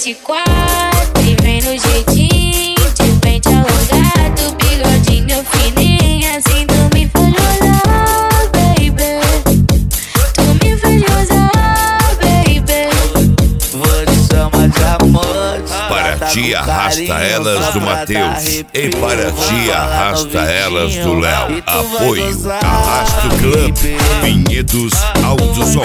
de quatro e vem no jeitinho, de pente alongado, bigodinho fininho, assim tu me faz gozar, baby. Tu me faz gozar, baby. Vou te chamar de amor. Para ti arrasta elas do Matheus e para ti arrasta elas do Léo. Apoio Arrasto Club, Vinhedos Alto-Som.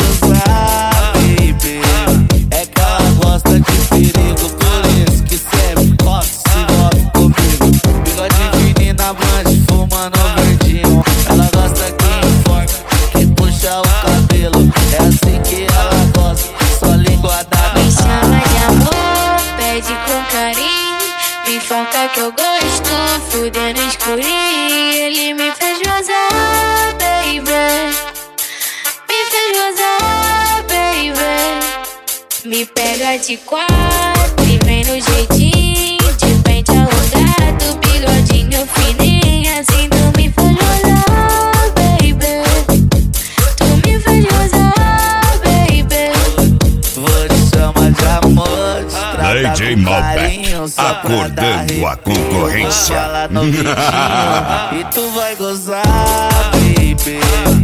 É que ela gosta de perigo, por isso que sempre corre, se envolve comigo. Bigode fininho na blanche, fumando verdinho. Ela gosta que informa, que puxa o cabelo. É assim que ela gosta, só língua da Me chama de amor, pede com carinho, me enfoca que eu gosto, fudendo escurinho. Ele me fez gozar, baby. Me fez gozar, baby. Me pega de quatro e vem no jeitinho, de pente alongado, bigodinho fininho, assim tu me faz gozar, baby. Tu me faz gozar, baby. Vou te chamar de amor, te tratar DJ com Malbec, carinho, só pra dar acordando a arrepio. concorrência. Vou falar no ouvidinho, e tu vai gozar, baby.